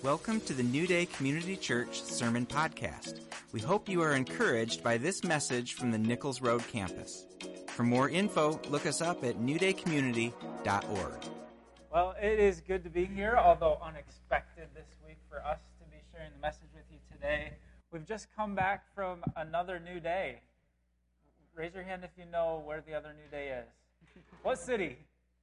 Welcome to the New Day Community Church Sermon Podcast. We hope you are encouraged by this message from the Nichols Road campus. For more info, look us up at newdaycommunity.org. Well, it is good to be here, although unexpected this week for us to be sharing the message with you today. We've just come back from another New Day. Raise your hand if you know where the other New Day is. What city?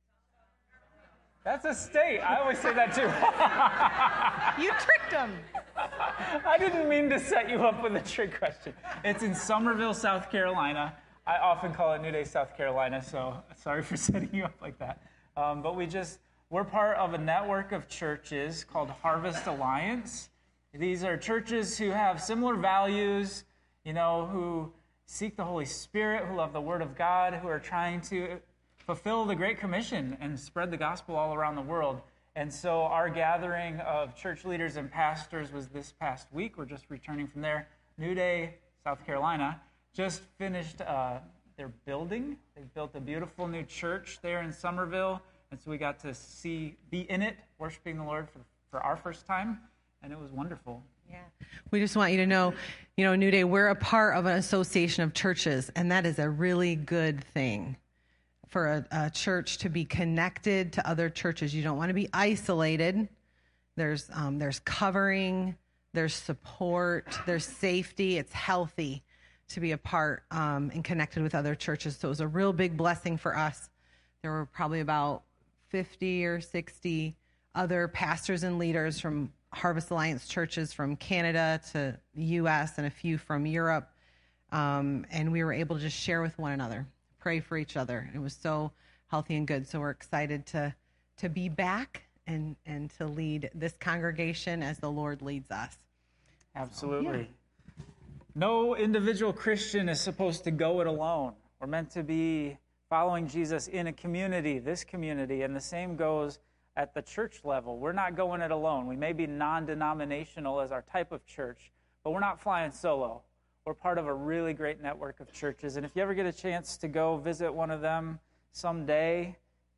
That's a state. I always say that too. You tricked them. I didn't mean to set you up with a trick question. It's in Summerville, South Carolina. I often call it New Day, South Carolina, so sorry for setting you up like that. But we're part of a network of churches called Harvest Alliance. These are churches who have similar values, who seek the Holy Spirit, who love the Word of God, who are trying to fulfill the Great Commission and spread the gospel all around the world. And so our gathering of church leaders and pastors was this past week. We're just returning from there. New Day, South Carolina, just finished their building. They've built a beautiful new church there in Somerville. And so we got to be in it, worshiping the Lord for our first time. And it was wonderful. Yeah. We just want you to know, New Day, we're a part of an association of churches, and that is a really good thing. For a church to be connected to other churches. You don't want to be isolated. There's covering, there's support, there's safety. It's healthy to be a part and connected with other churches. So it was a real big blessing for us. There were probably about 50 or 60 other pastors and leaders from Harvest Alliance churches from Canada to the U.S. and a few from Europe. And we were able to just share with one another. Pray for each other. It was so healthy and good. So we're excited to be back and to lead this congregation as the Lord leads us. Absolutely. Yeah. No individual Christian is supposed to go it alone. We're meant to be following Jesus in a community, this community, and the same goes at the church level. We're not going it alone. We may be non-denominational as our type of church, but we're not flying solo. We're part of a really great network of churches. And if you ever get a chance to go visit one of them someday,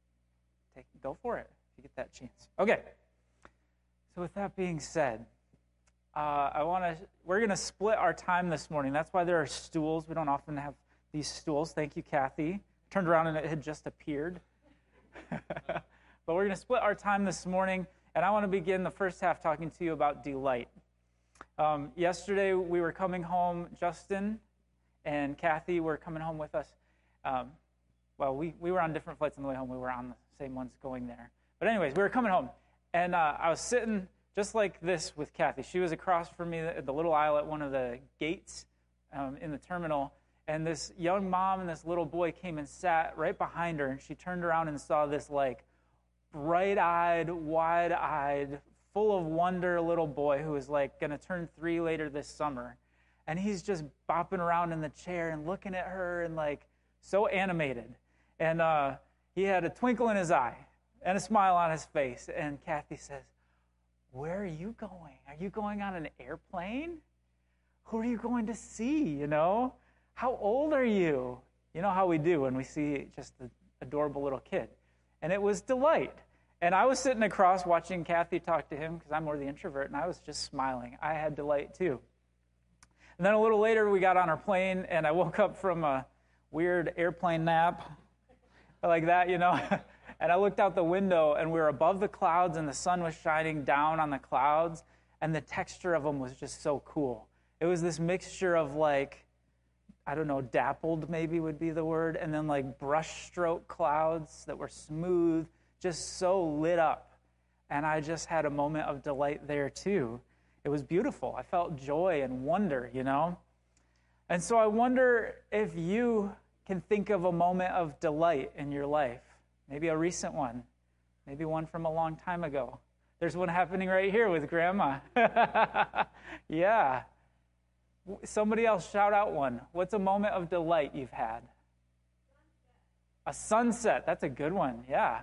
go for it if you get that chance. Okay. So with that being said, we're going to split our time this morning. That's why there are stools. We don't often have these stools. Thank you, Kathy. Turned around and it had just appeared. But we're going to split our time this morning, and I want to begin the first half talking to you about delight. Yesterday, we were coming home. Justin and Kathy were coming home with us. We were on different flights on the way home. We were on the same ones going there. But anyways, we were coming home, and I was sitting just like this with Kathy. She was across from me at the little aisle at one of the gates in the terminal, and this young mom and this little boy came and sat right behind her, and she turned around and saw this bright-eyed, wide-eyed, full of wonder little boy who is going to turn 3 later this summer. And he's just bopping around in the chair and looking at her and so animated. And he had a twinkle in his eye and a smile on his face. And Kathy says, "Where are you going? Are you going on an airplane? Who are you going to see, How old are you?" You know how we do when we see just the adorable little kid. And it was delight. And I was sitting across watching Kathy talk to him because I'm more the introvert, and I was just smiling. I had delight too. And then a little later, we got on our plane, and I woke up from a weird airplane nap like that, And I looked out the window, and we were above the clouds, and the sun was shining down on the clouds, and the texture of them was just so cool. It was this mixture of dappled maybe would be the word, and then brush stroke clouds that were smooth, just so lit up. And I just had a moment of delight there too. It was beautiful. I felt joy and wonder, And so I wonder if you can think of a moment of delight in your life. Maybe a recent one. Maybe one from a long time ago. There's one happening right here with Grandma. Yeah. Somebody else shout out one. What's a moment of delight you've had? Sunset. A sunset. That's a good one. Yeah.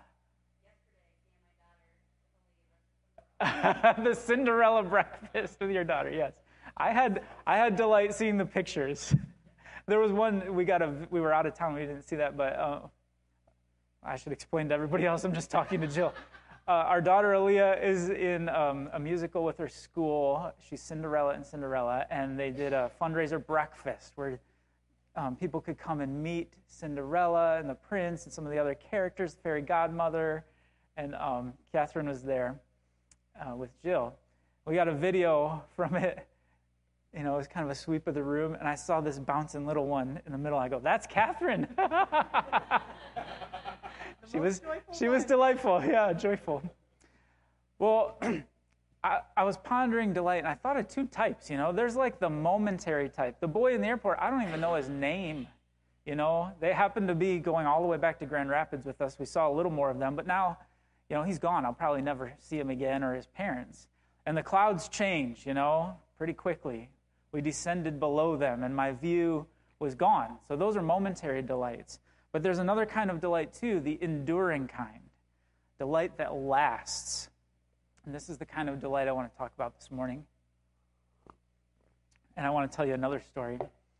The Cinderella breakfast with your daughter, yes. I had delight seeing the pictures. There was one, we were out of town, we didn't see that, but I should explain to everybody else, I'm just talking to Jill. Our daughter Aaliyah is in a musical with her school. She's Cinderella in Cinderella, and they did a fundraiser breakfast where people could come and meet Cinderella and the prince and some of the other characters, the fairy godmother, and Catherine was there with Jill. We got a video from it. You know, it was kind of a sweep of the room, and I saw this bouncing little one in the middle. I go, "That's Catherine." She was delightful, yeah, joyful. Well, I was pondering delight, and I thought of two types, you know. There's like the momentary type. The boy in the airport, I don't even know his name, you know. They happened to be going all the way back to Grand Rapids with us. We saw a little more of them, but now, you know, he's gone. I'll probably never see him again or his parents. And the clouds change, you know, pretty quickly. We descended below them, and my view was gone. So those are momentary delights. But there's another kind of delight, too, the enduring kind, delight that lasts. And this is the kind of delight I want to talk about this morning. And I want to tell you another story.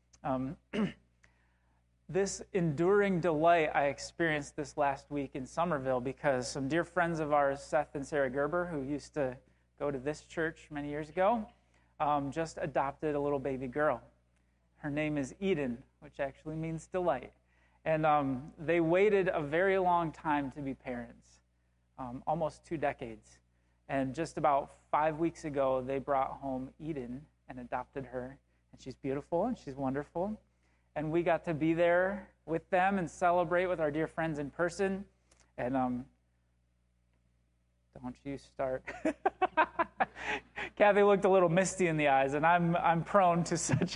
This enduring delight I experienced this last week in Somerville because some dear friends of ours, Seth and Sarah Gerber, who used to go to this church many years ago, just adopted a little baby girl. Her name is Eden, which actually means delight. And they waited a very long time to be parents, almost 2 decades. And just about 5 weeks ago, they brought home Eden and adopted her. And she's beautiful and she's wonderful. And we got to be there with them and celebrate with our dear friends in person. And don't you start. Kathy looked a little misty in the eyes, and I'm prone to such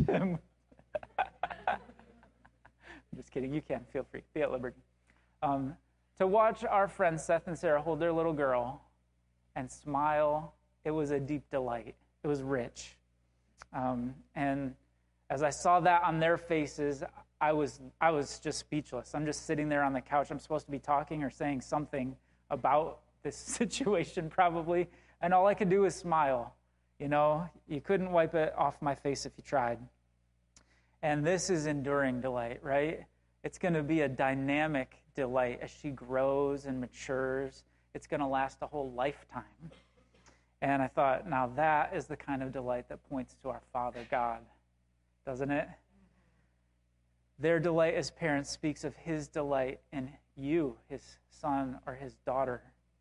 Just kidding. You can. Feel free. Be at liberty. To watch our friends Seth and Sarah hold their little girl and smile, it was a deep delight. It was rich. And as I saw that on their faces, I was just speechless. I'm just sitting there on the couch. I'm supposed to be talking or saying something about this situation probably, and all I could do was smile. You know, you couldn't wipe it off my face if you tried. And this is enduring delight, right? It's going to be a dynamic delight as she grows and matures. It's going to last a whole lifetime. And I thought, now that is the kind of delight that points to our Father God, doesn't it? Their delight as parents speaks of his delight in you, his son or his daughter.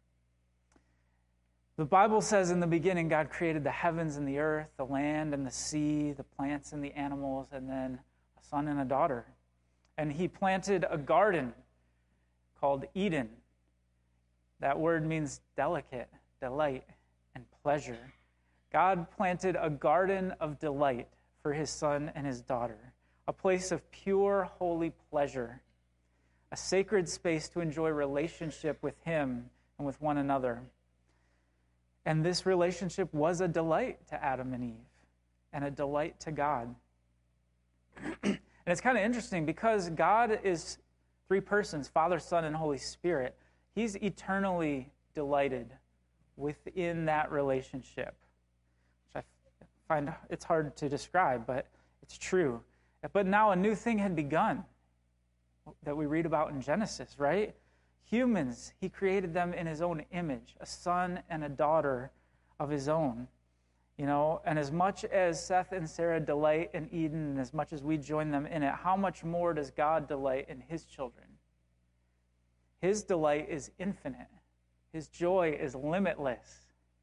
The Bible says in the beginning, God created the heavens and the earth, the land and the sea, the plants and the animals, and then a son and a daughter. And he planted a garden called Eden. That word means delicate, delight, and pleasure. God planted a garden of delight for his son and his daughter, a place of pure, holy pleasure, a sacred space to enjoy relationship with him and with one another. And this relationship was a delight to Adam and Eve and a delight to God. And it's kind of interesting because God is 3 persons, Father, Son, and Holy Spirit. He's eternally delighted within that relationship, which I find it's hard to describe, but it's true. But now a new thing had begun that we read about in Genesis, right? Humans, he created them in his own image, a son and a daughter of his own. You know, and as much as Seth and Sarah delight in Eden, and as much as we join them in it, how much more does God delight in his children? His delight is infinite. His joy is limitless.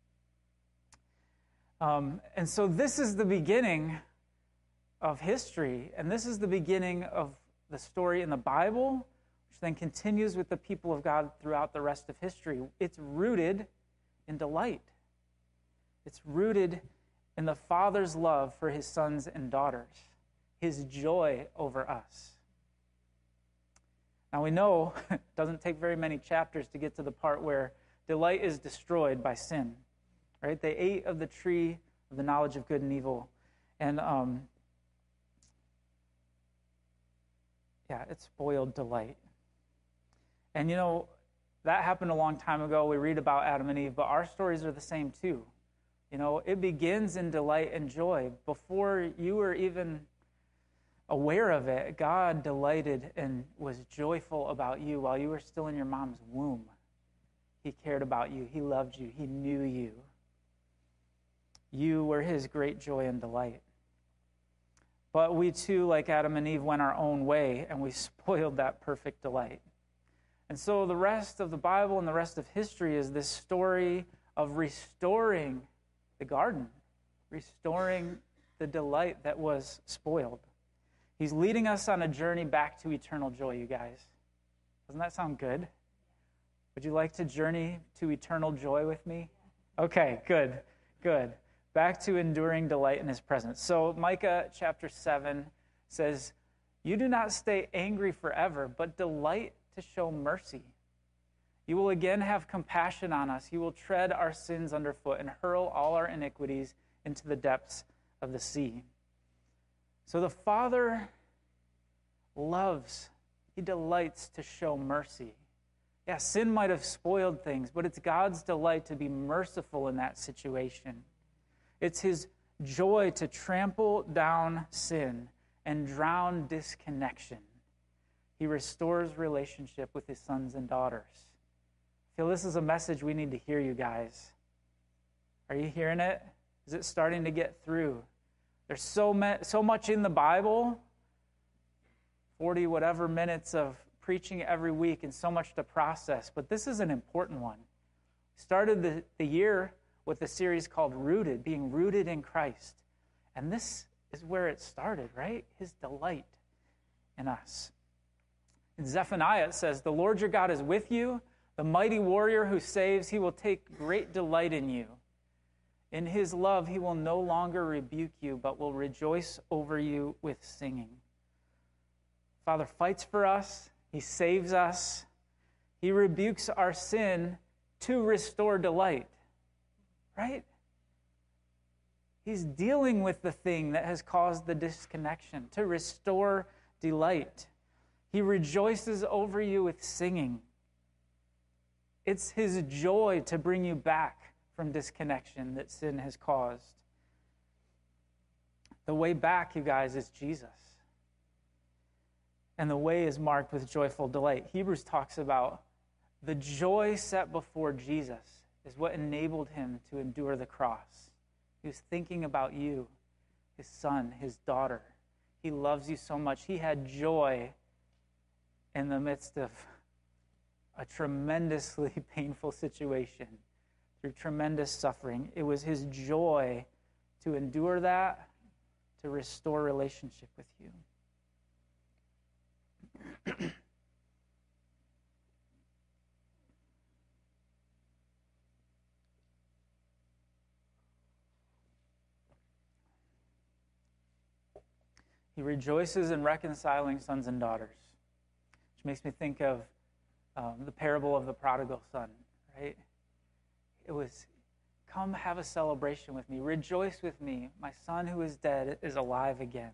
And so this is the beginning of history, and this is the beginning of the story in the Bible, which then continues with the people of God throughout the rest of history. It's rooted in delight. It's rooted in the Father's love for his sons and daughters, his joy over us. Now we know it doesn't take very many chapters to get to the part where delight is destroyed by sin, right? They ate of the tree of the knowledge of good and evil, and it spoiled delight. And you know, that happened a long time ago. We read about Adam and Eve, but our stories are the same too. You know, it begins in delight and joy. Before you were even aware of it, God delighted and was joyful about you while you were still in your mom's womb. He cared about you. He loved you. He knew you. You were his great joy and delight. But we too, like Adam and Eve, went our own way, and we spoiled that perfect delight. And so the rest of the Bible and the rest of history is this story of restoring the garden, restoring the delight that was spoiled. He's leading us on a journey back to eternal joy, you guys. Doesn't that sound good? Would you like to journey to eternal joy with me? Okay, good. Back to enduring delight in his presence. So Micah chapter 7 says, "You do not stay angry forever, but delight to show mercy. You will again have compassion on us. You will tread our sins underfoot and hurl all our iniquities into the depths of the sea." So the Father loves, he delights to show mercy. Yeah, sin might have spoiled things, but it's God's delight to be merciful in that situation. It's his joy to trample down sin and drown disconnection. He restores relationship with his sons and daughters. I feel this is a message we need to hear, you guys. Are you hearing it? Is it starting to get through? There's so much in the Bible, 40 whatever minutes of preaching every week and so much to process, but this is an important one. We started the year with a series called Rooted, being rooted in Christ. And this is where it started, right? His delight in us. In Zephaniah it says, "The Lord your God is with you, the mighty warrior who saves. He will take great delight in you. In his love he will no longer rebuke you, but will rejoice over you with singing." Father fights for us. He saves us. He rebukes our sin to restore delight. Right? He's dealing with the thing that has caused the disconnection to restore delight. He rejoices over you with singing. It's his joy to bring you back from disconnection that sin has caused. The way back, you guys, is Jesus. And the way is marked with joyful delight. Hebrews talks about the joy set before Jesus is what enabled him to endure the cross. He was thinking about you, his son, his daughter. He loves you so much. He had joy in the midst of a tremendously painful situation, through tremendous suffering. It was his joy to endure that, to restore relationship with you. He rejoices in reconciling sons and daughters, which makes me think of the parable of the prodigal son, right? It was, "Come have a celebration with me. Rejoice with me. My son who is dead is alive again."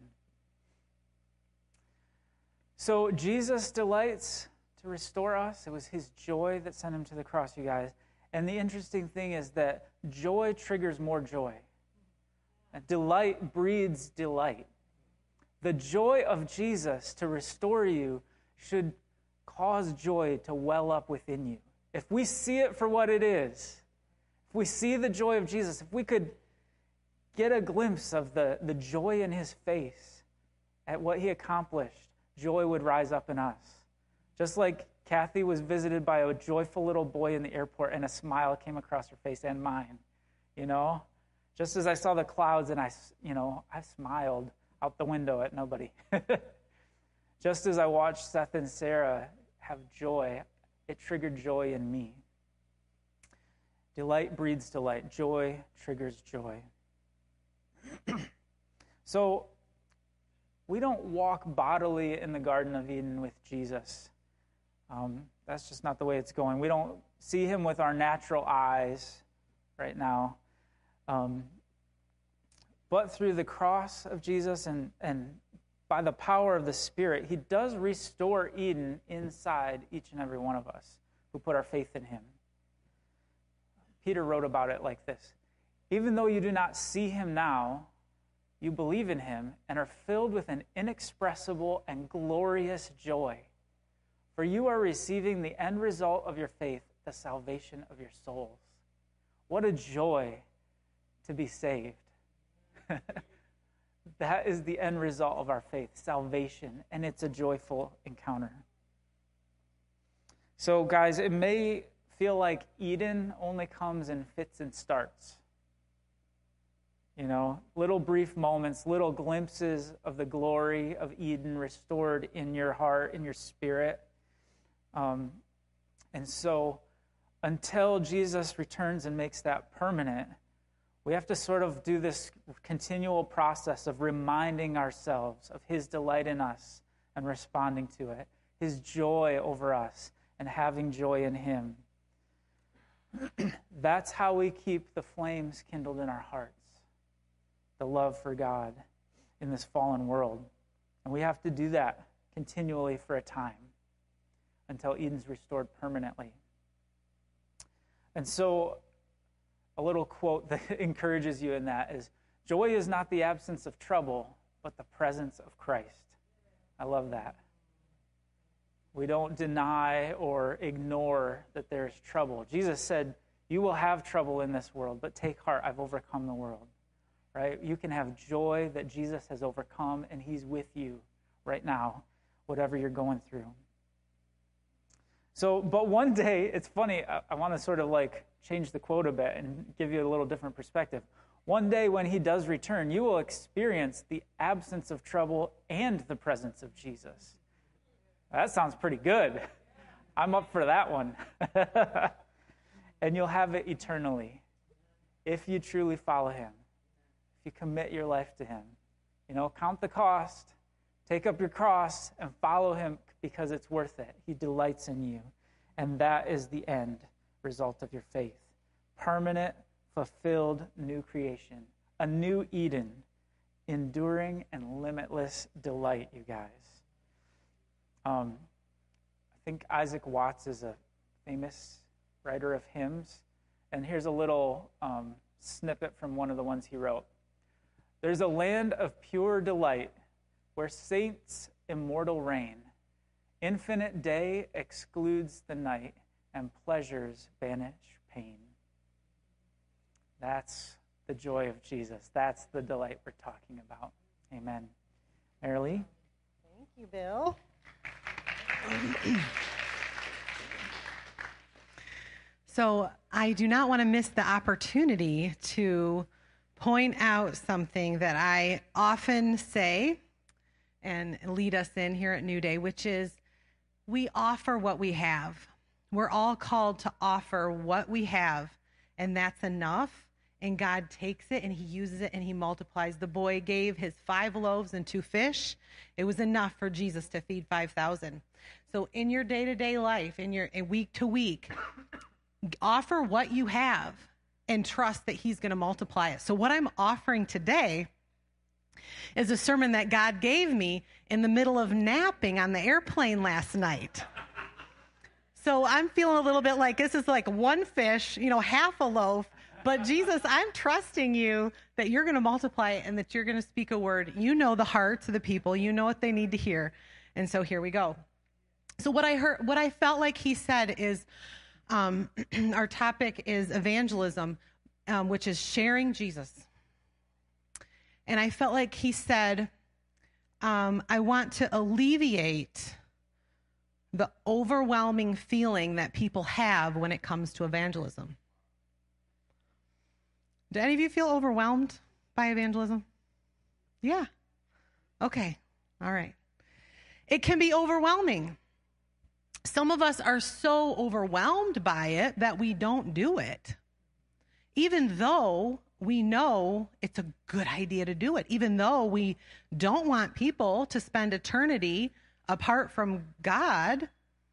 So Jesus delights to restore us. It was his joy that sent him to the cross, you guys. And the interesting thing is that joy triggers more joy. And delight breeds delight. The joy of Jesus to restore you should cause joy to well up within you. If we see it for what it is, if we see the joy of Jesus, if we could get a glimpse of the joy in his face at what he accomplished, joy would rise up in us. Just like Kathy was visited by a joyful little boy in the airport and a smile came across her face and mine, Just as I saw the clouds and I smiled out the window at nobody. Just as I watched Seth and Sarah have joy, it triggered joy in me. Delight breeds delight. Joy triggers joy. So, we don't walk bodily in the Garden of Eden with Jesus. That's just not the way it's going. We don't see him with our natural eyes right now. But through the cross of Jesus and by the power of the Spirit, he does restore Eden inside each and every one of us who put our faith in him. Peter wrote about it like this: "Even though you do not see him now, you believe in him and are filled with an inexpressible and glorious joy. For you are receiving the end result of your faith, the salvation of your souls. What a joy to be saved. That is the end result of our faith, salvation, and it's a joyful encounter. So, guys, it may feel like Eden only comes in fits and starts. You know, little brief moments, little glimpses of the glory of Eden restored in your heart, in your spirit. And so, until Jesus returns and makes that permanent, we have to sort of do this continual process of reminding ourselves of his delight in us and responding to it, his joy over us and having joy in him. That's how we keep the flames kindled in our hearts, the love for God in this fallen world. And we have to do that continually for a time until Eden's restored permanently. And so, a little quote that encourages you in that is, joy is not the absence of trouble, but the presence of Christ. I love that. We don't deny or ignore that there's trouble. Jesus said, you will have trouble in this world, but take heart, I've overcome the world. Right? You can have joy that Jesus has overcome, and he's with you right now, whatever you're going through. So, but one day, it's funny, I want to sort of like change the quote a bit and give you a little different perspective. One day when he does return, you will experience the absence of trouble and the presence of Jesus. That sounds pretty good. I'm up for that one. And you'll have it eternally if you truly follow him, if you commit your life to him. You know, count the cost, take up your cross, and follow him because it's worth it. He delights in you. And that is the end result of your faith. Permanent, fulfilled new creation. A new Eden. Enduring and limitless delight, you guys. I think Isaac Watts is a famous writer of hymns. And here's a little snippet from one of the ones he wrote. There's a land of pure delight where saints immortal reign. Infinite day excludes the night, and pleasures banish pain. That's the joy of Jesus. That's the delight we're talking about. Amen. Marilee? Thank you, Bill. So I do not want to miss the opportunity to point out something that I often say and lead us in here at New Day, which is we offer what we have. We're all called to offer what we have, and that's enough. And God takes it and he uses it and he multiplies. The boy gave his 5 loaves and 2 fish. It was enough for Jesus to feed 5,000. So in your day-to-day life, in week to week, offer what you have and trust that he's going to multiply it. So what I'm offering today is a sermon that God gave me in the middle of napping on the airplane last night. So I'm feeling a little bit like this is like 1 fish, half a loaf. But Jesus, I'm trusting you that you're going to multiply it and that you're going to speak a word. You know the hearts of the people. You know what they need to hear. And so here we go. So what I felt like he said is, our topic is evangelism, which is sharing Jesus. And I felt like he said, I want to alleviate the overwhelming feeling that people have when it comes to evangelism. Do any of you feel overwhelmed by evangelism? Yeah. Okay. All right. It can be overwhelming. Some of us are so overwhelmed by it that we don't do it, even though we know it's a good idea to do it, even though we don't want people to spend eternity apart from God,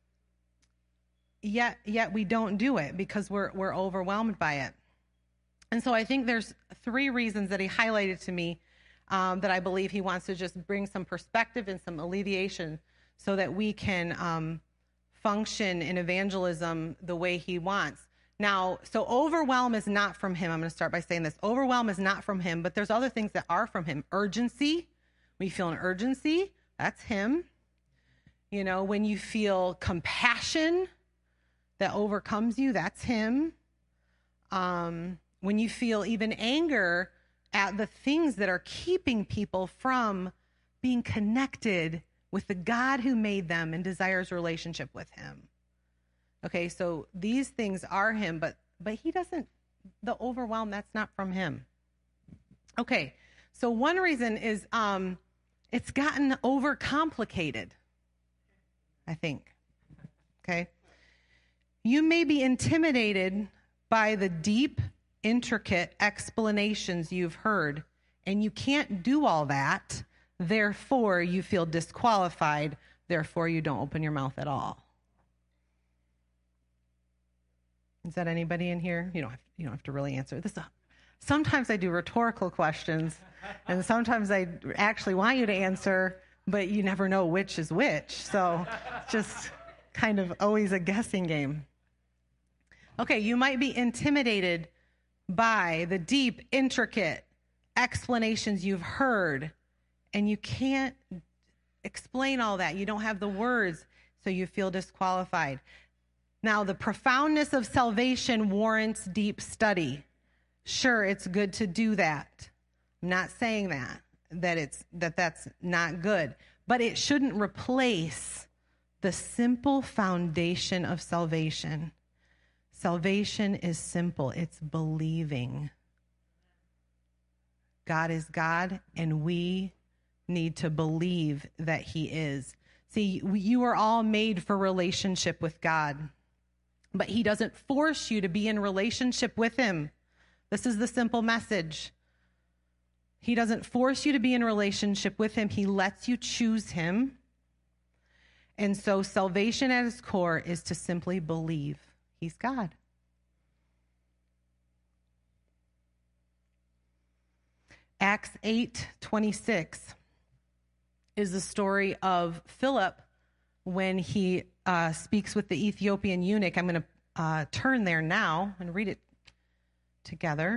yet we don't do it because we're overwhelmed by it. And so I think there's 3 reasons that he highlighted to me that I believe he wants to just bring some perspective and some alleviation so that we can function in evangelism the way he wants. Now, so overwhelm is not from him. I'm going to start by saying this. Overwhelm is not from him, but there's other things that are from him. Urgency. When you feel an urgency, that's him. When you feel compassion, that overcomes you, that's him. When you feel even anger at the things that are keeping people from being connected with the God who made them and desires a relationship with him. Okay, so these things are him, but he doesn't, the overwhelm, that's not from him. Okay, so one reason is it's gotten overcomplicated, I think. Okay? You may be intimidated by the deep, intricate explanations you've heard, and you can't do all that. Therefore, you feel disqualified. Therefore, you don't open your mouth at all. Is that anybody in here? You don't have to really answer this. Sometimes I do rhetorical questions, and sometimes I actually want you to answer, but you never know which is which. So just kind of always a guessing game. Okay, you might be intimidated by the deep, intricate explanations you've heard, and you can't explain all that. You don't have the words, so you feel disqualified. Now, the profoundness of salvation warrants deep study. Sure, it's good to do that. I'm not saying that's not good, but it shouldn't replace the simple foundation of salvation. Salvation is simple. It's believing. God is God, and we need to believe that he is. See, you are all made for relationship with God, but he doesn't force you to be in relationship with him. This is the simple message. He doesn't force you to be in relationship with him. He lets you choose him. And so salvation at its core is to simply believe he's God. Acts 8:26 is the story of Philip when he speaks with the Ethiopian eunuch. I'm going to turn there now and read it together.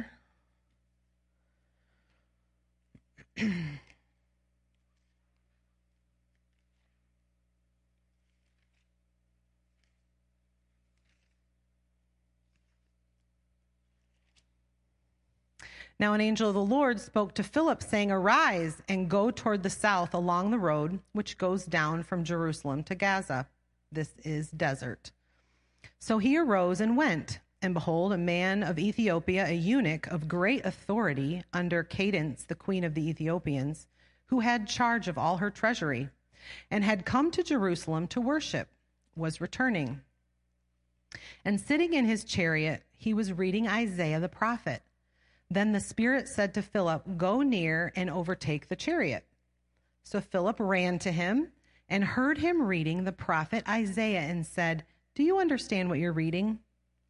Now an angel of the Lord spoke to Philip, saying, "Arise and go toward the south along the road which goes down from Jerusalem to Gaza. This is desert." So he arose and went, and behold, a man of Ethiopia, a eunuch of great authority under Cadence, the queen of the Ethiopians, who had charge of all her treasury, and had come to Jerusalem to worship, was returning. And sitting in his chariot, he was reading Isaiah the prophet. Then the Spirit said to Philip, "Go near and overtake the chariot." So Philip ran to him and heard him reading the prophet Isaiah and said, "Do you understand what you're reading?"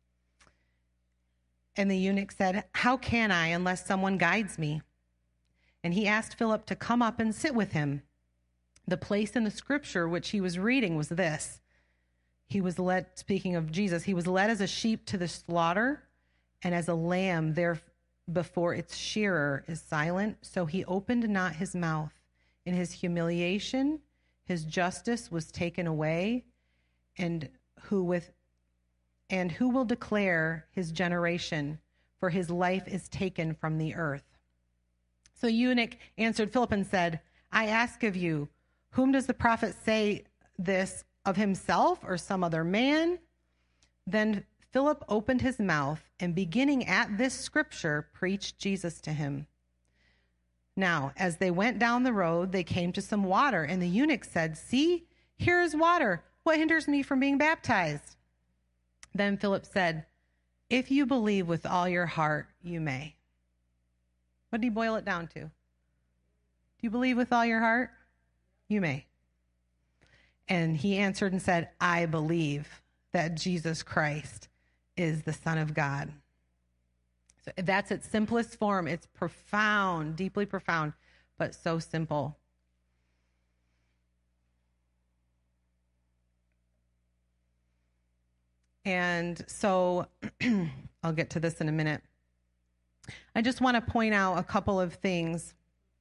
And the eunuch said, "How can I unless someone guides me?" And he asked Philip to come up and sit with him. The place in the scripture which he was reading was this. He was led, speaking of Jesus, he was led as a sheep to the slaughter, and as a lamb there before its shearer is silent, so he opened not his mouth. In his humiliation, his justice was taken away, and who will declare his generation? For his life is taken from the earth. So eunuch answered Philip and said, "I ask of you, whom does the prophet say this, of himself or some other man?" Then Philip opened his mouth, and beginning at this scripture, preached Jesus to him. Now, as they went down the road, they came to some water, and the eunuch said, "See, here is water. What hinders me from being baptized?" Then Philip said, "If you believe with all your heart, you may." What did he boil it down to? Do you believe with all your heart? You may. And he answered and said, "I believe that Jesus Christ is the Son of God." So that's its simplest form. It's profound, deeply profound, but so simple. And so I'll get to this in a minute. I just want to point out a couple of things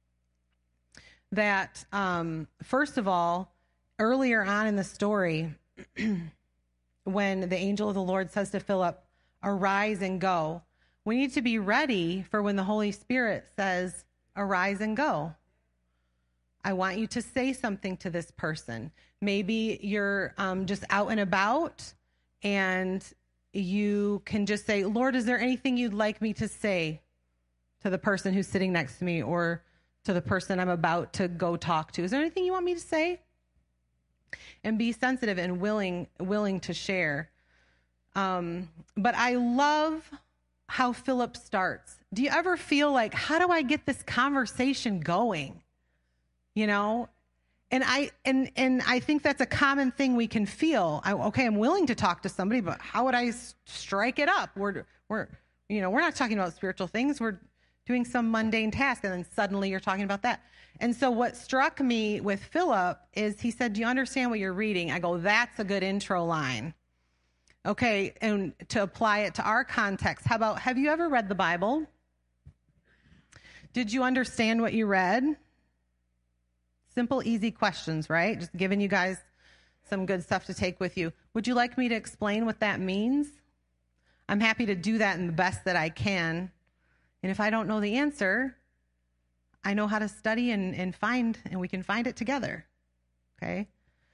that, first of all, earlier on in the story, when the angel of the Lord says to Philip, arise and go. We need to be ready for when the Holy Spirit says, arise and go. I want you to say something to this person. Maybe you're just out and about and you can just say, Lord, is there anything you'd like me to say to the person who's sitting next to me or to the person I'm about to go talk to? Is there anything you want me to say? And be sensitive and willing to share. But I love how Philip starts. Do you ever feel like, how do I get this conversation going? You know? And I think that's a common thing we can feel. I'm willing to talk to somebody, but how would I strike it up? We're not talking about spiritual things. We're doing some mundane task, and then suddenly you're talking about that. And so what struck me with Philip is he said, do you understand what you're reading? I go, that's a good intro line. Okay, and to apply it to our context, how about, have you ever read the Bible? Did you understand what you read? Simple, easy questions, right? Just giving you guys some good stuff to take with you. Would you like me to explain what that means? I'm happy to do that in the best that I can. And if I don't know the answer, I know how to study and find, and we can find it together. Okay?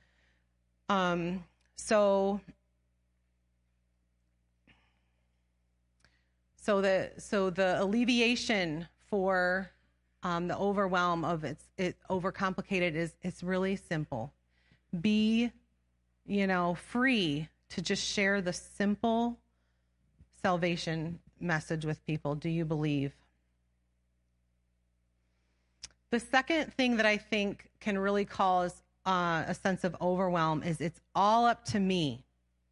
So the alleviation for the overwhelm of it overcomplicated is it's really simple. Be, free to just share the simple salvation message with people. Do you believe? The second thing that I think can really cause a sense of overwhelm is it's all up to me.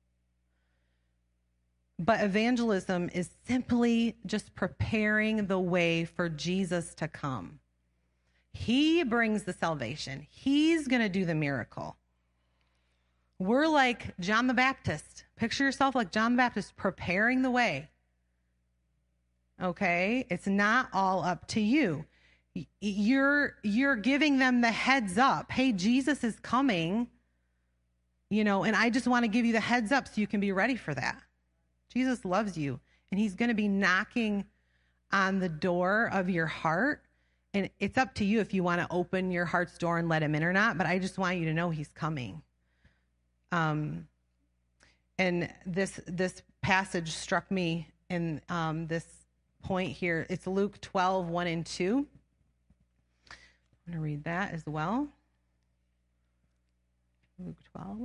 But evangelism is simply just preparing the way for Jesus to come. He brings the salvation. He's going to do the miracle. We're like John the Baptist. Picture yourself like John the Baptist preparing the way. Okay? It's not all up to you. You're giving them the heads up. Hey, Jesus is coming. And I just want to give you the heads up so you can be ready for that. Jesus loves you, and he's going to be knocking on the door of your heart, and it's up to you if you want to open your heart's door and let him in or not, but I just want you to know he's coming. And this passage struck me in this point here. It's Luke 12, 1 and 2. I'm going to read that as well. Luke 12.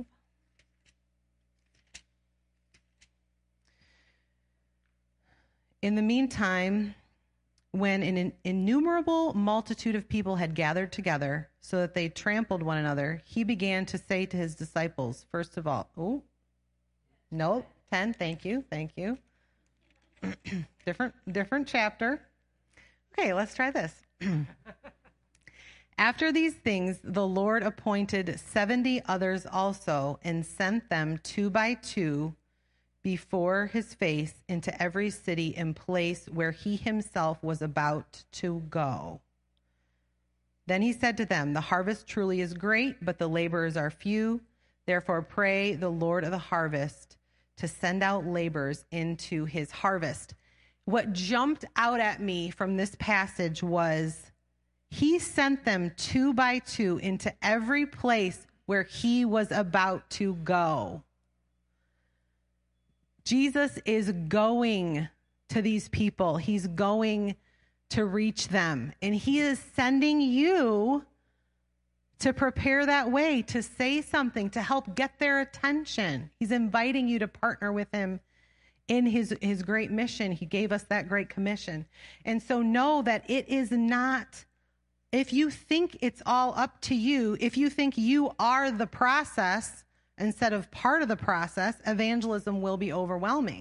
In the meantime, when an innumerable multitude of people had gathered together so that they trampled one another, he began to say to his disciples, first of all, 10, thank you. different chapter. Okay, let's try this. After these things, the Lord appointed 70 others also and sent them 2 by 2 before his face into every city and place where he himself was about to go. Then he said to them, the harvest truly is great, but the laborers are few. Therefore pray the Lord of the harvest to send out laborers into his harvest. What jumped out at me from this passage was he sent them 2 by 2 into every place where he was about to go. Jesus is going to these people. He's going to reach them. And he is sending you to prepare that way, to say something, to help get their attention. He's inviting you to partner with him in his great mission. He gave us that great commission. And so know that it is not, if you think it's all up to you, if you think you are the process, instead of part of the process, evangelism will be overwhelming.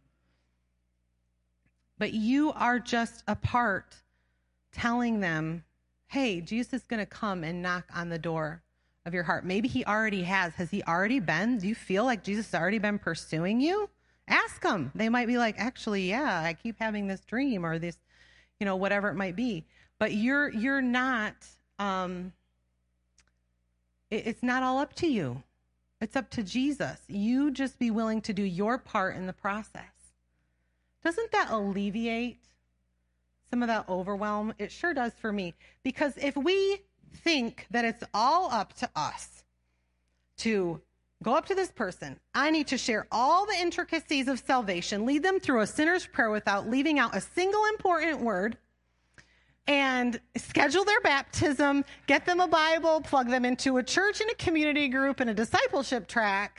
But you are just a part telling them, hey, Jesus is going to come and knock on the door of your heart. Maybe he already has. Has he already been? Do you feel like Jesus has already been pursuing you? Ask them. They might be like, actually, yeah, I keep having this dream or this, whatever it might be. But you're not, it's not all up to you. It's up to Jesus. You just be willing to do your part in the process. Doesn't that alleviate some of that overwhelm? It sure does for me. Because if we think that it's all up to us to go up to this person, I need to share all the intricacies of salvation, lead them through a sinner's prayer without leaving out a single important word, and schedule their baptism, get them a Bible, plug them into a church and a community group and a discipleship track.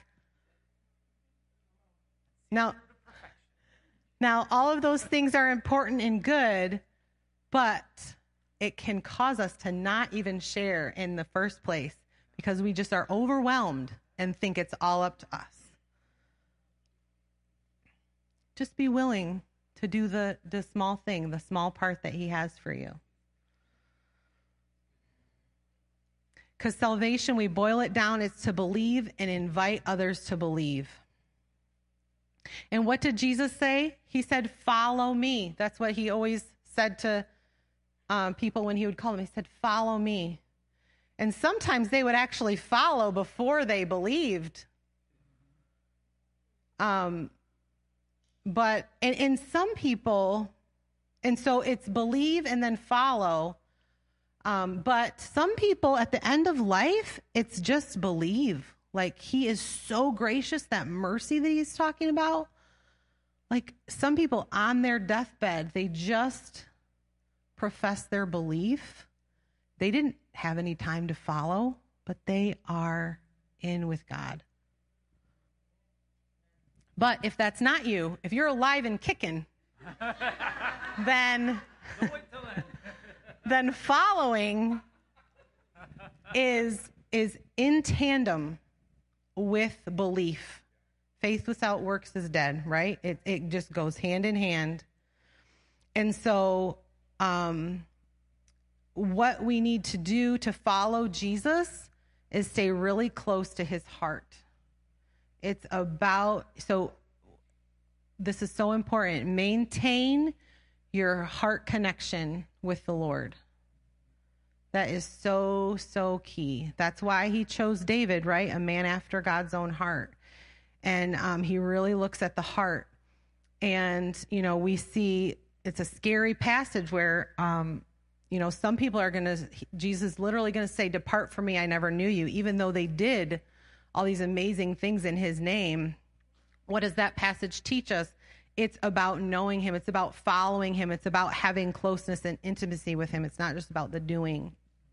Now, all of those things are important and good, but it can cause us to not even share in the first place because we just are overwhelmed and think it's all up to us. Just be willing to do the small thing, the small part that he has for you. Because salvation, we boil it down, is to believe and invite others to believe. And what did Jesus say? He said, follow me. That's what he always said to people when he would call them. He said, follow me. And sometimes they would actually follow before they believed. But in some people, and so it's believe and then follow. But some people at the end of life, it's just believe. Like, he is so gracious, that mercy that he's talking about. Like, some people on their deathbed, they just profess their belief. They didn't have any time to follow, but they are in with God. But if that's not you, if you're alive and kicking, then following is in tandem with belief. Faith without works is dead, right? It just goes hand in hand. And so what we need to do to follow Jesus is stay really close to his heart. It's about, so this is so important. Maintain your heart connection with the Lord. That is so, so key. That's why he chose David, right? A man after God's own heart. And he really looks at the heart. And, we see it's a scary passage where, some people are Jesus literally going to say, depart from me, I never knew you, even though they did all these amazing things in his name. What does that passage teach us? It's about knowing him. It's about following him. It's about having closeness and intimacy with him. It's not just about the doing.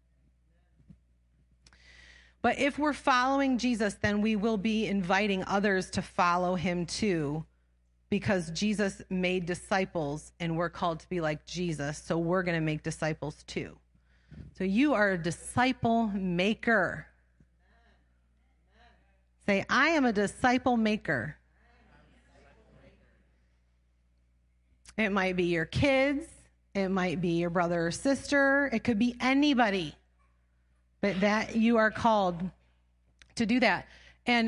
But if we're following Jesus, then we will be inviting others to follow him too, because Jesus made disciples and we're called to be like Jesus. So we're going to make disciples too. So you are a disciple maker. Say, I am a disciple maker. It might be your kids. It might be your brother or sister. It could be anybody. But that you are called to do that. And,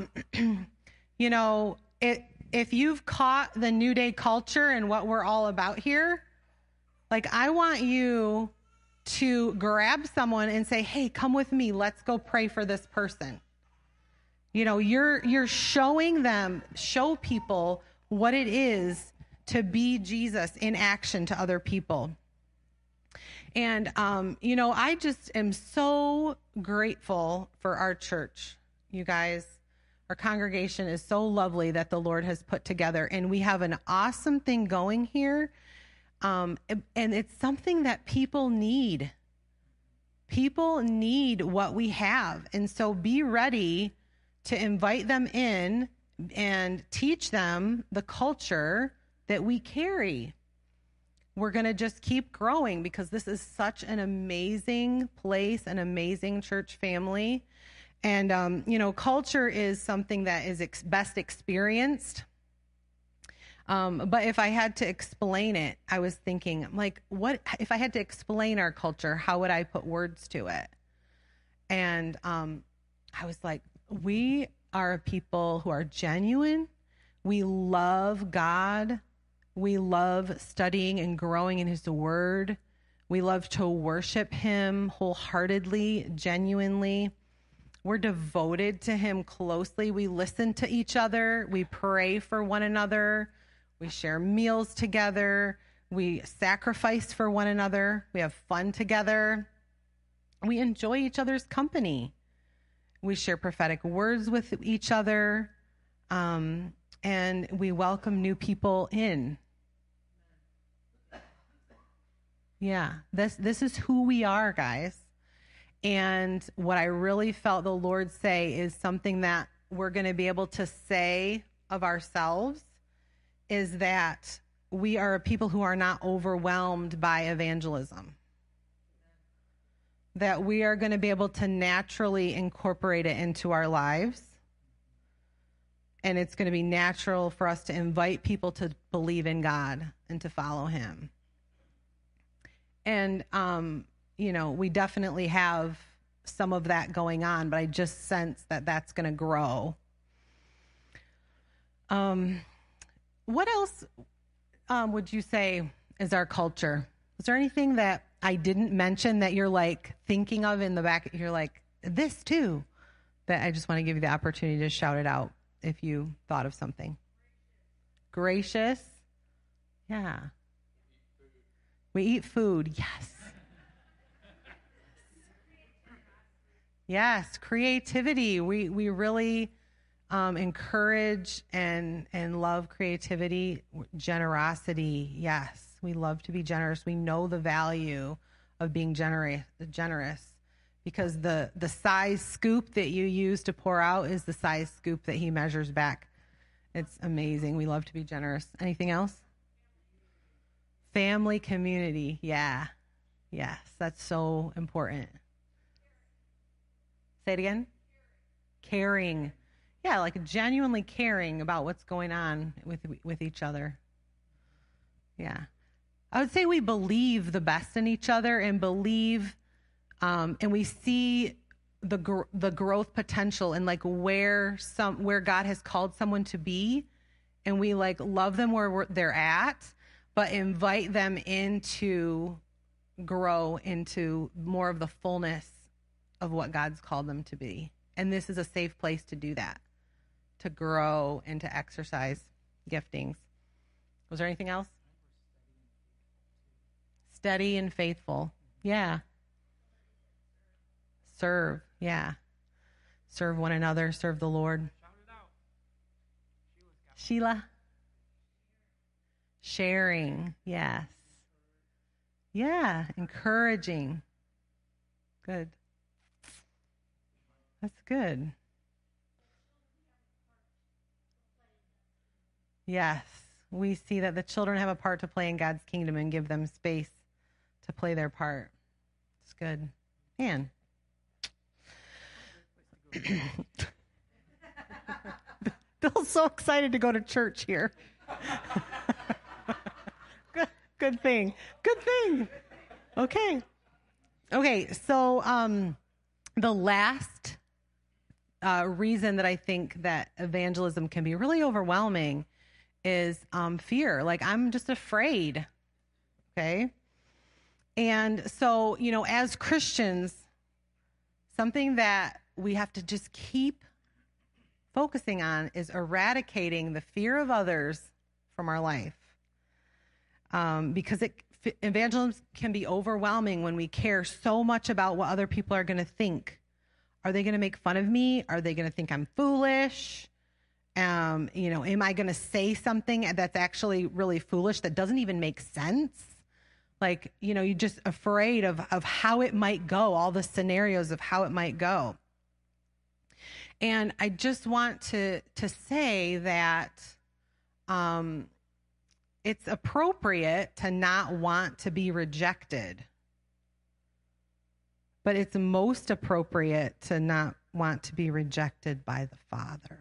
if you've caught the New Day culture and what we're all about here, like, I want you to grab someone and say, hey, come with me. Let's go pray for this person. You're showing them, show people what it is to be Jesus in action to other people. And, I just am so grateful for our church. You guys, our congregation is so lovely that the Lord has put together, and we have an awesome thing going here. And it's something that people need. People need what we have. And so be ready to invite them in and teach them the culture that we carry. We're going to just keep growing because this is such an amazing place, an amazing church family. And, culture is something that is best experienced. But if I had to explain it, I was thinking, like, what if I had to explain our culture, how would I put words to it? And I was like, we are a people who are genuine. We love God. We love studying and growing in his word. We love to worship him wholeheartedly, genuinely. We're devoted to him closely. We listen to each other. We pray for one another. We share meals together. We sacrifice for one another. We have fun together. We enjoy each other's company. We share prophetic words with each other. And we welcome new people in. Yeah, this is who we are, guys. And what I really felt the Lord say is something that we're going to be able to say of ourselves is that we are a people who are not overwhelmed by evangelism. That we are going to be able to naturally incorporate it into our lives. And it's going to be natural for us to invite people to believe in God and to follow him. And, we definitely have some of that going on, but I just sense that that's going to grow. What else would you say is our culture? Is there anything that I didn't mention that you're like thinking of in the back? You're like, this too, that I just want to give you the opportunity to shout it out if you thought of something. Gracious. Yeah. We eat food. Yes. Yes. Creativity. We really encourage and love creativity. Generosity. Yes. We love to be generous. We know the value of being generous because the size scoop that you use to pour out is the size scoop that he measures back. It's amazing. We love to be generous. Anything else? Family, community. Yeah. Yes, that's so important. Say it again. Caring. Yeah, like genuinely caring about what's going on with each other. Yeah. I would say we believe the best in each other and believe, and we see the growth potential and like where God has called someone to be, and we like love them where they're at, but invite them into grow into more of the fullness of what God's called them to be. And this is a safe place to do that, to grow and to exercise giftings. Was there anything else? Steady and faithful. Yeah. Serve. Yeah. Serve one another. Serve the Lord. Sheila. Sharing. Yes. Yeah. Encouraging. Good. That's good. Yes. We see that the children have a part to play in God's kingdom and give them space to play their part. It's good. Man. Bill's so excited to go to church here. Good thing. Good thing. Okay. So the last reason that I think that evangelism can be really overwhelming is fear. Like, I'm just afraid. Okay. And so, as Christians, something that we have to just keep focusing on is eradicating the fear of others from our life. Because evangelism can be overwhelming when we care so much about what other people are going to think. Are they going to make fun of me? Are they going to think I'm foolish? Am I going to say something that's actually really foolish that doesn't even make sense? Like, you're just afraid of how it might go, all the scenarios of how it might go. And I just want to say that it's appropriate to not want to be rejected. But it's most appropriate to not want to be rejected by the Father.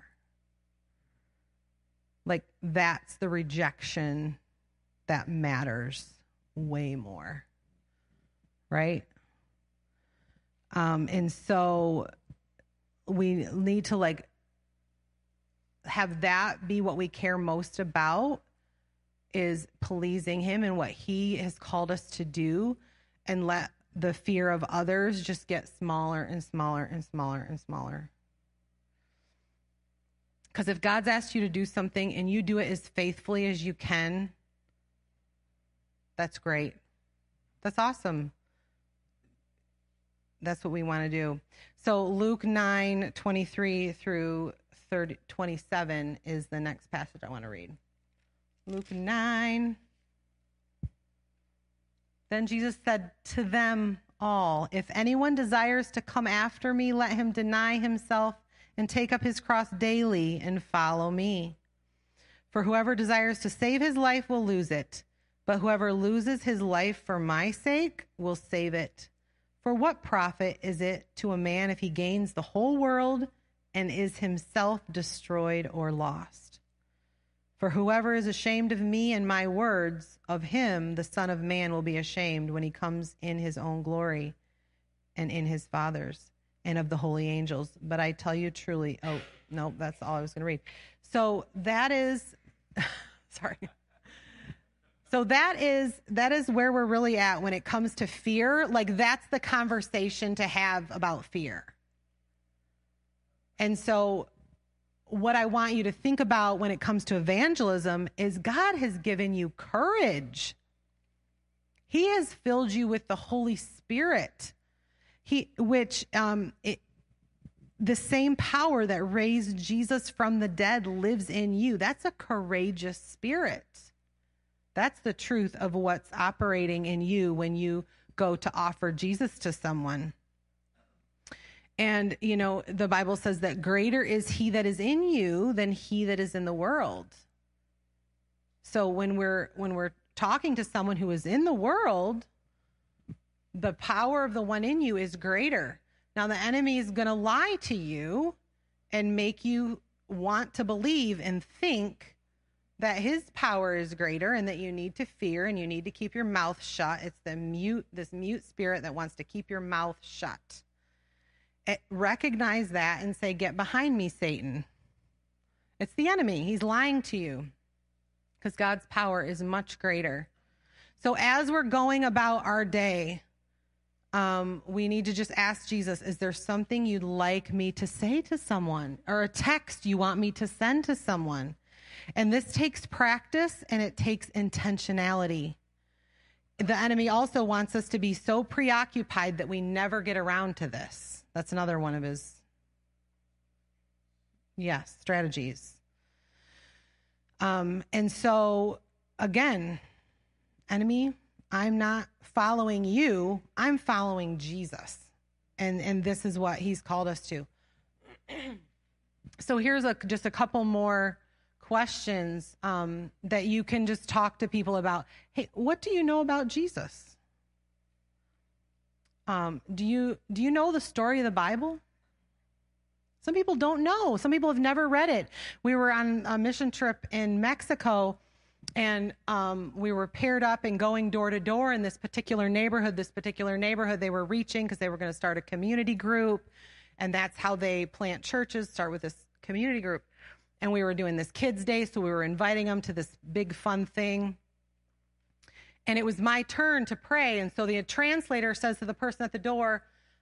Like, that's the rejection that matters way more, right? And so we need to have that be what we care most about, is pleasing him and what he has called us to do, and let the fear of others just get smaller and smaller and smaller and smaller. Because if God's asked you to do something and you do it as faithfully as you can, that's great. That's awesome. That's what we want to do. So Luke 9:23 through 27 is the next passage I want to read. Luke 9. Then Jesus said to them all, "If anyone desires to come after me, let him deny himself and take up his cross daily and follow me. For whoever desires to save his life will lose it, but whoever loses his life for my sake will save it. For what profit is it to a man if he gains the whole world and is himself destroyed or lost? For whoever is ashamed of me and my words, of him the Son of Man will be ashamed when he comes in his own glory and in his Father's and of the holy angels. But I tell you truly," oh, no, that's all I was going to read. So that is, sorry. So that is where we're really at when it comes to fear. Like, that's the conversation to have about fear. And so what I want you to think about when it comes to evangelism is God has given you courage. He has filled you with the Holy Spirit, the same power that raised Jesus from the dead lives in you. That's a courageous spirit. That's the truth of what's operating in you when you go to offer Jesus to someone. And, you know, the Bible says that greater is he that is in you than he that is in the world. So when we're talking to someone who is in the world, the power of the one in you is greater. Now, the enemy is going to lie to you and make you want to believe and think that his power is greater and that you need to fear and you need to keep your mouth shut. It's this mute spirit that wants to keep your mouth shut. Recognize that and say, "Get behind me, Satan." It's the enemy. He's lying to you because God's power is much greater. So as we're going about our day, we need to just ask Jesus, is there something you'd like me to say to someone, or a text you want me to send to someone? And this takes practice and it takes intentionality. The enemy also wants us to be so preoccupied that we never get around to this. That's another one of his, strategies. And so, again, enemy, I'm not following you, I'm following Jesus. And this is what he's called us to. So here's just a couple more questions that you can just talk to people about. Hey, what do you know about Jesus? Do you know the story of the Bible? Some people don't know. Some people have never read it. We were on a mission trip in Mexico, and we were paired up and going door to door in this particular neighborhood. They were reaching because they were going to start a community group, and that's how they plant churches, start with this community group. And we were doing this kids' day, so we were inviting them to this big fun thing. And it was my turn to pray. And so the translator says to the person at the door,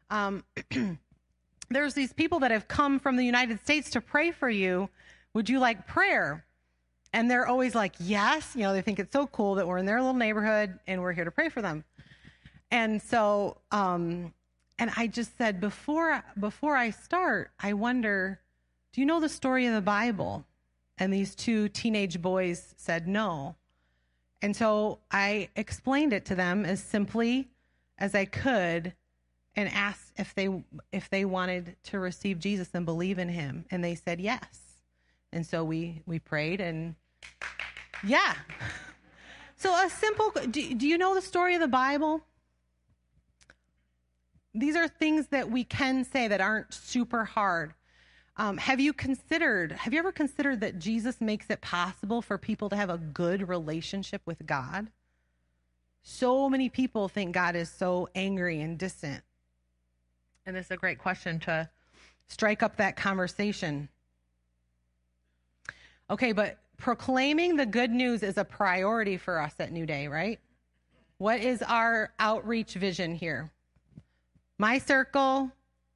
there's these people that have come from the United States to pray for you. Would you like prayer? And they're always like, yes. You know, they think it's so cool that we're in their little neighborhood and we're here to pray for them. And so, and I just said, before I start, I wonder, do you know the story of the Bible? And these two teenage boys said no. And so I explained it to them as simply as I could and asked if they wanted to receive Jesus and believe in him. And they said yes. And so we prayed, and yeah. So a simple, do you know the story of the Bible? These are things that we can say that aren't super hard. Have you ever considered that Jesus makes it possible for people to have a good relationship with God? So many people think God is so angry and distant. And this is a great question to strike up that conversation. Okay, but proclaiming the good news is a priority for us at New Day, right? What is our outreach vision here? My circle,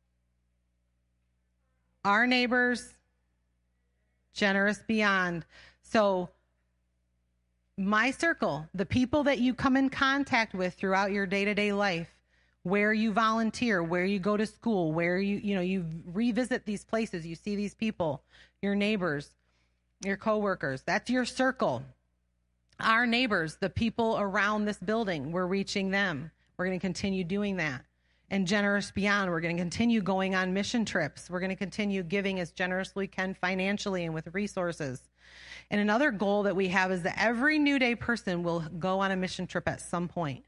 our neighbors, Generous Beyond. So my circle, the people that you come in contact with throughout your day-to-day life, where you volunteer, where you go to school, where you revisit these places, you see these people, your neighbors, your coworkers, that's your circle. Our neighbors, the people around this building, we're reaching them. We're going to continue doing that. And Generous Beyond, we're going to continue going on mission trips. We're going to continue giving as generously we can financially and with resources. And another goal that we have is that every New Day person will go on a mission trip at some point.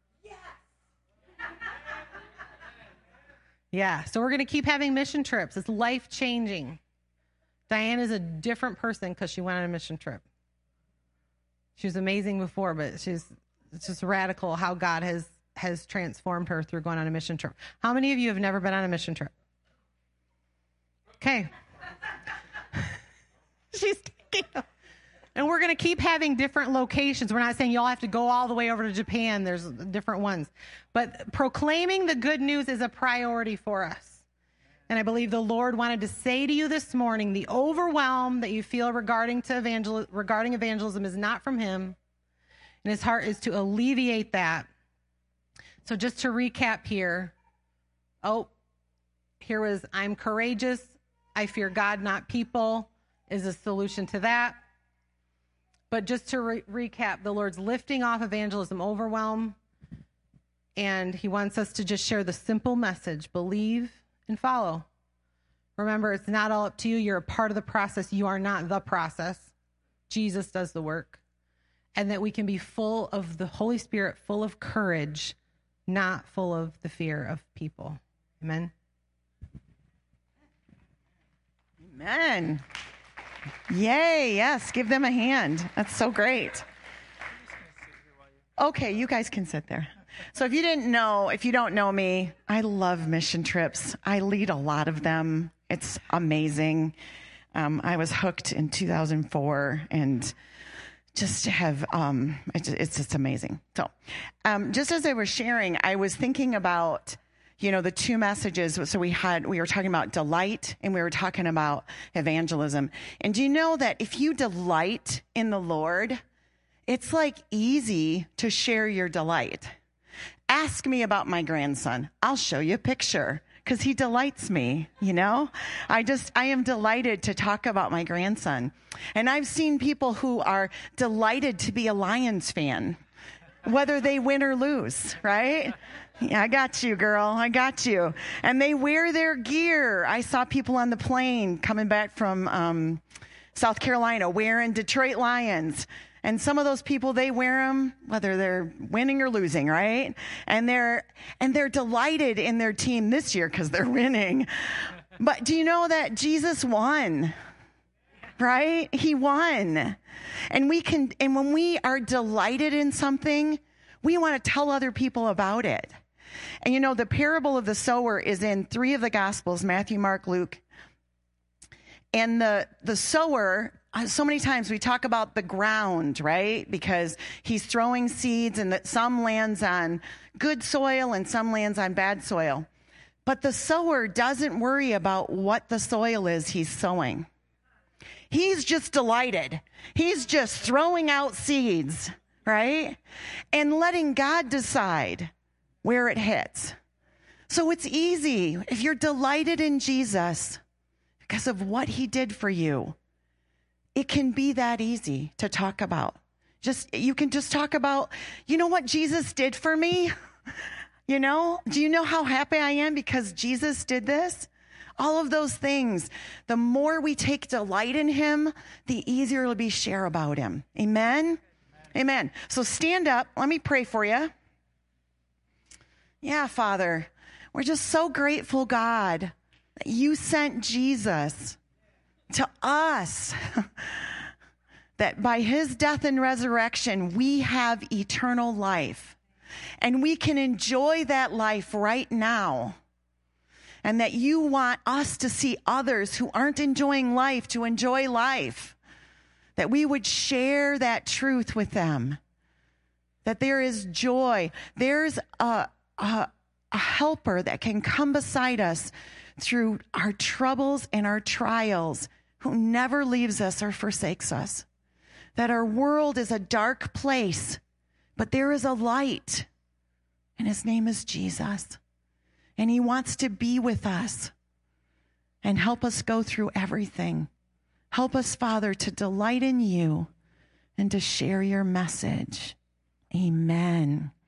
Yeah, so we're going to keep having mission trips. It's life-changing. Diane is a different person because she went on a mission trip. She was amazing before, but it's just radical how God has transformed her through going on a mission trip. How many of you have never been on a mission trip? Okay. She's taking. And we're going to keep having different locations. We're not saying y'all have to go all the way over to Japan. There's different ones. But proclaiming the good news is a priority for us. And I believe the Lord wanted to say to you this morning, the overwhelm that you feel regarding evangelism is not from him. And his heart is to alleviate that. So just to recap here. Here was, I'm courageous. I fear God, not people, is a solution to that. But just to recap, the Lord's lifting off evangelism overwhelm, and he wants us to just share the simple message, believe and follow. Remember, it's not all up to you. You're a part of the process. You are not the process. Jesus does the work. And that we can be full of the Holy Spirit, full of courage, not full of the fear of people. Amen? Amen. Yay, yes, give them a hand. That's so great. Okay, you guys can sit there. So if you don't know me, I love mission trips. I lead a lot of them. It's amazing. I was hooked in 2004 and just to have, it's just amazing. So just as I was sharing, I was thinking about the two messages. So we were talking about delight and we were talking about evangelism. And do you know that if you delight in the Lord, it's like easy to share your delight. Ask me about my grandson. I'll show you a picture because he delights me, I am delighted to talk about my grandson. And I've seen people who are delighted to be a Lions fan, whether they win or lose, right? Yeah, I got you, girl. I got you. And they wear their gear. I saw people on the plane coming back from South Carolina wearing Detroit Lions. And some of those people, they wear them whether they're winning or losing, right? And they're delighted in their team this year because they're winning. But do you know that Jesus won? Right? He won. And when we are delighted in something, we want to tell other people about it. And the parable of the sower is in 3 of the Gospels, Matthew, Mark, Luke. And the sower, so many times we talk about the ground, right? Because he's throwing seeds and that some lands on good soil and some lands on bad soil. But the sower doesn't worry about what the soil is he's sowing. He's just delighted. He's just throwing out seeds, right? And letting God decide where it hits. So it's easy. If you're delighted in Jesus because of what he did for you, it can be that easy to talk about. You can just talk about, what Jesus did for me? Do you know how happy I am because Jesus did this? All of those things. The more we take delight in him, the easier it'll be to share about him. Amen? Amen. So stand up. Let me pray for you. Yeah, Father, we're just so grateful, God, that you sent Jesus to us, that by his death and resurrection, we have eternal life. And we can enjoy that life right now. And that you want us to see others who aren't enjoying life to enjoy life. That we would share that truth with them. That there is joy. There's a helper that can come beside us through our troubles and our trials, who never leaves us or forsakes us. That our world is a dark place, but there is a light, and his name is Jesus. And he wants to be with us and help us go through everything. Help us, Father, to delight in you and to share your message. Amen.